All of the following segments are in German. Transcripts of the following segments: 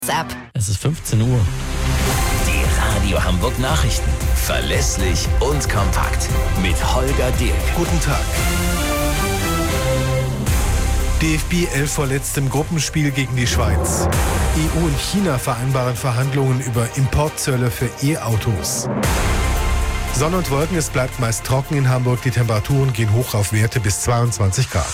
Ab. Es ist 15 Uhr. Die Radio Hamburg Nachrichten. Verlässlich und kompakt. Mit Holger Dirk. Guten Tag. DFB 11 vor letztem Gruppenspiel gegen die Schweiz. EU und China vereinbaren Verhandlungen über Importzölle für E-Autos. Sonne und Wolken, es bleibt meist trocken in Hamburg. Die Temperaturen gehen hoch auf Werte bis 22 Grad.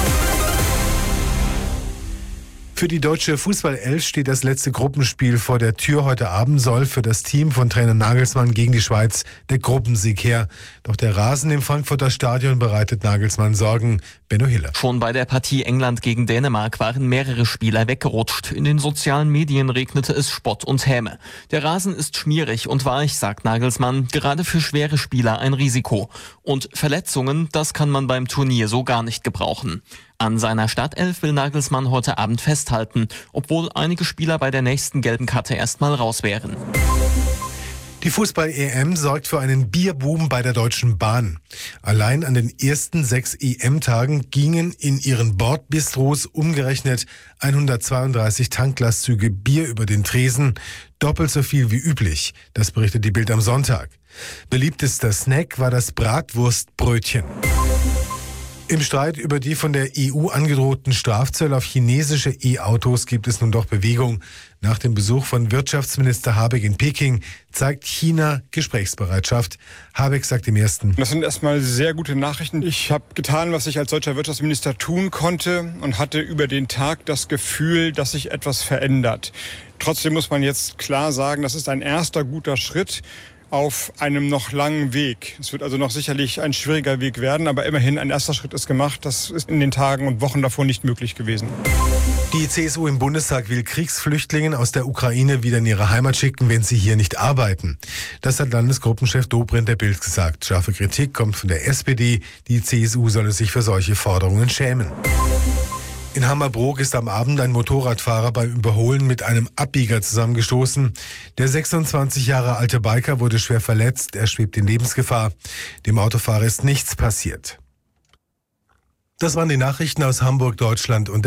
Für die deutsche Fußball-11 steht das letzte Gruppenspiel vor der Tür. Heute Abend soll für das Team von Trainer Nagelsmann gegen die Schweiz der Gruppensieg her. Doch der Rasen im Frankfurter Stadion bereitet Nagelsmann Sorgen. Benno Hiller. Schon bei der Partie England gegen Dänemark waren mehrere Spieler weggerutscht. In den sozialen Medien regnete es Spott und Häme. Der Rasen ist schmierig und weich, sagt Nagelsmann. Gerade für schwere Spieler ein Risiko. Und Verletzungen, das kann man beim Turnier so gar nicht gebrauchen. An seiner Startelf will Nagelsmann heute Abend festhalten, obwohl einige Spieler bei der nächsten gelben Karte erstmal raus wären. Die Fußball-EM sorgt für einen Bierboom bei der Deutschen Bahn. Allein an den ersten 6 EM-Tagen gingen in ihren Bordbistros umgerechnet 132 Tanklastzüge Bier über den Tresen, doppelt so viel wie üblich. Das berichtet die Bild am Sonntag. Beliebtester Snack war das Bratwurstbrötchen. Im Streit über die von der EU angedrohten Strafzölle auf chinesische E-Autos gibt es nun doch Bewegung. Nach dem Besuch von Wirtschaftsminister Habeck in Peking zeigt China Gesprächsbereitschaft. Habeck sagt im Ersten: Das sind erstmal sehr gute Nachrichten. Ich habe getan, was ich als deutscher Wirtschaftsminister tun konnte und hatte über den Tag das Gefühl, dass sich etwas verändert. Trotzdem muss man jetzt klar sagen, das ist ein erster guter Schritt auf einem noch langen Weg. Es wird also noch sicherlich ein schwieriger Weg werden, aber immerhin ein erster Schritt ist gemacht. Das ist in den Tagen und Wochen davor nicht möglich gewesen. Die CSU im Bundestag will Kriegsflüchtlingen aus der Ukraine wieder in ihre Heimat schicken, wenn sie hier nicht arbeiten. Das hat Landesgruppenchef Dobrindt der Bild gesagt. Scharfe Kritik kommt von der SPD. Die CSU solle sich für solche Forderungen schämen. In Hammerbrook ist am Abend ein Motorradfahrer beim Überholen mit einem Abbieger zusammengestoßen. Der 26 Jahre alte Biker wurde schwer verletzt. Er schwebt in Lebensgefahr. Dem Autofahrer ist nichts passiert. Das waren die Nachrichten aus Hamburg, Deutschland und